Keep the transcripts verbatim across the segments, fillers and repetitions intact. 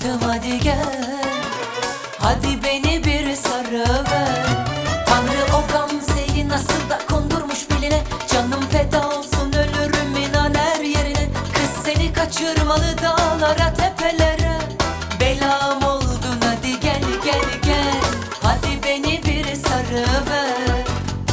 Fenalaştım hadi gel, hadi beni bir sarıver. Tanrı o gamzeyi nasıl da kondurmuş beline. Canım feda olsun ölürüm inan her yerine. Kız seni kaçırmalı dağlara tepelere. Belam oldun hadi gel gel gel, hadi beni bir sarıver.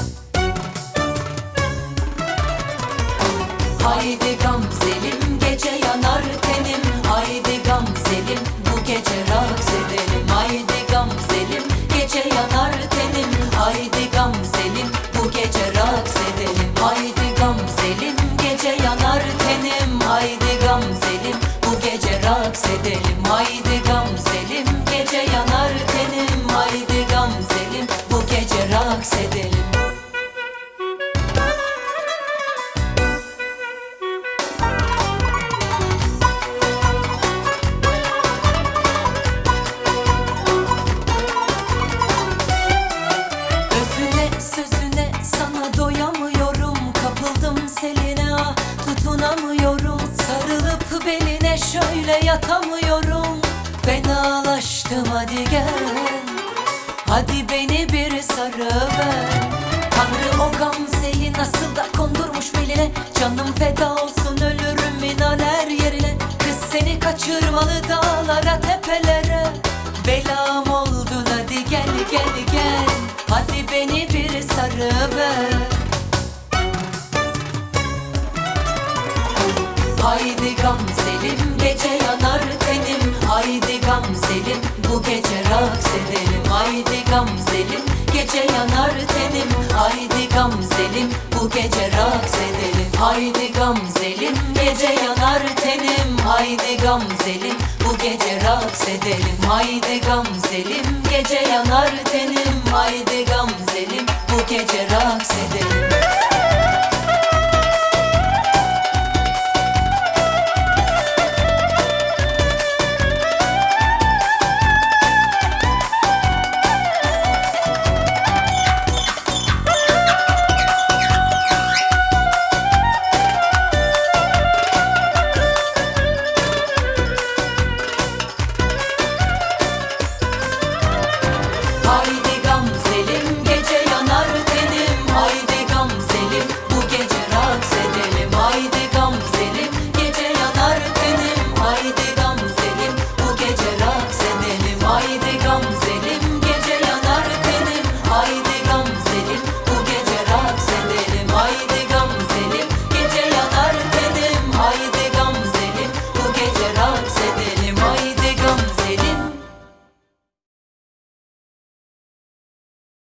Haydi gamzelim gece yanar tenim, haydi gamzelim bu gece raks edelim. Haydi gamzelim gece yanar tenim, haydi gamzelim bu gece raks edelim. Haydi gamzelim gece yanar tenim, haydi gamzelim bu gece raks edelim. Haydi gamzelim gece yanar tenim, haydi gamzelim bu gece raks edelim. Sözüne sana doyamıyorum, kapıldım seline ah tutunamıyorum. Sarılıp beline şöyle yatamıyorum. Fenalaştım hadi gel, hadi beni bir sarıver. Tanrı o gamzeyi nasıl da kondurmuş beline. Canım feda olsun ölürüm inan her yerine. Kız seni kaçırmalı dağlara tepelere. Belam oldun hadi gel gel gel, hadi beni bir sarıver. Haydi gamzelim gece yanar tenim, haydi gamzelim bu gece raks edelim. Haydi gamzelim gece yanar tenim, haydi gamzelim bu gece raks edelim. Haydi gamzelim gece yanar tenim, haydi gamzelim bu gece raks edelim. Haydi gamzelim gece yanar tenim, haydi gamzelim bu gece raks edelim.